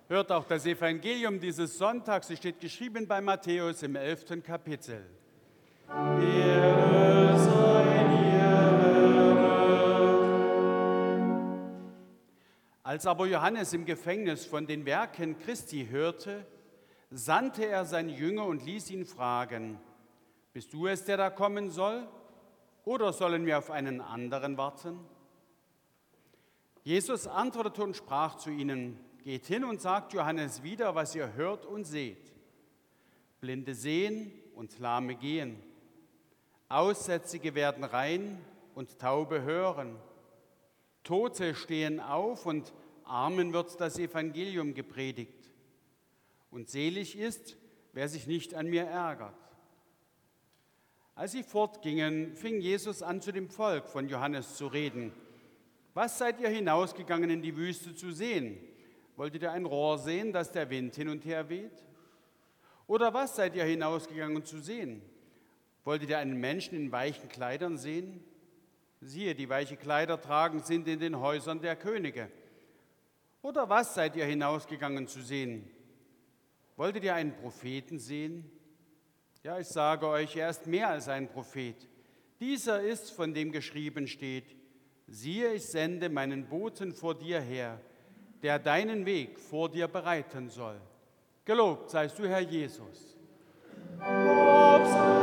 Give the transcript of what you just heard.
Hört auch das Evangelium dieses Sonntags, es steht geschrieben bei Matthäus im 11. Kapitel. Ehre sei dir, Herr. Als aber Johannes im Gefängnis von den Werken Christi hörte, sandte er seine Jünger und ließ ihn fragen: Bist du es, der da kommen soll, oder sollen wir auf einen anderen warten? Jesus antwortete und sprach zu ihnen: Geht hin und sagt Johannes wieder, was ihr hört und seht. Blinde sehen und Lahme gehen. Aussätzige werden rein und Taube hören. Tote stehen auf und Armen wird das Evangelium gepredigt. Und selig ist, wer sich nicht an mir ärgert. Als sie fortgingen, fing Jesus an, zu dem Volk von Johannes zu reden. Was seid ihr hinausgegangen in die Wüste zu sehen? Wolltet ihr ein Rohr sehen, das der Wind hin und her weht? Oder was seid ihr hinausgegangen zu sehen? Wolltet ihr einen Menschen in weichen Kleidern sehen? Siehe, die weiche Kleider tragen, sind in den Häusern der Könige. Oder was seid ihr hinausgegangen zu sehen? Wolltet ihr einen Propheten sehen? Ja, ich sage euch, er ist mehr als ein Prophet. Dieser ist, von dem geschrieben steht: Siehe, ich sende meinen Boten vor dir her, der deinen Weg vor dir bereiten soll. Gelobt seist du, Herr Jesus. Lob sei